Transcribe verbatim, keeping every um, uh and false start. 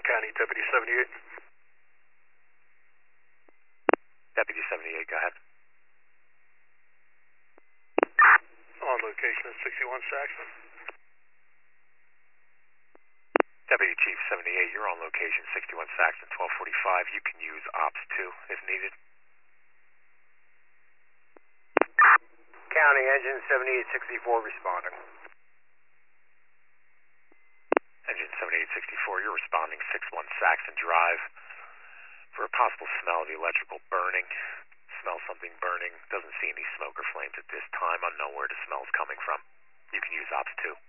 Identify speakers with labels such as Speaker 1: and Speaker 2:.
Speaker 1: County, Deputy seventy-eight.
Speaker 2: Deputy seventy-eight, go ahead.
Speaker 1: On location at sixty-one Saxon.
Speaker 2: Deputy Chief seventy-eight, you're on location, sixty-one Saxon, twelve forty-five. You can use Ops two if needed.
Speaker 3: County, engine seventy-eight sixty-four responding.
Speaker 2: Engine seventy-eight sixty-four, you're responding six one Saxon Drive for a possible smell of the electrical burning. Smell something burning. Doesn't see any smoke or flames at this time. Unknown where the smell's coming from. You can use Ops two.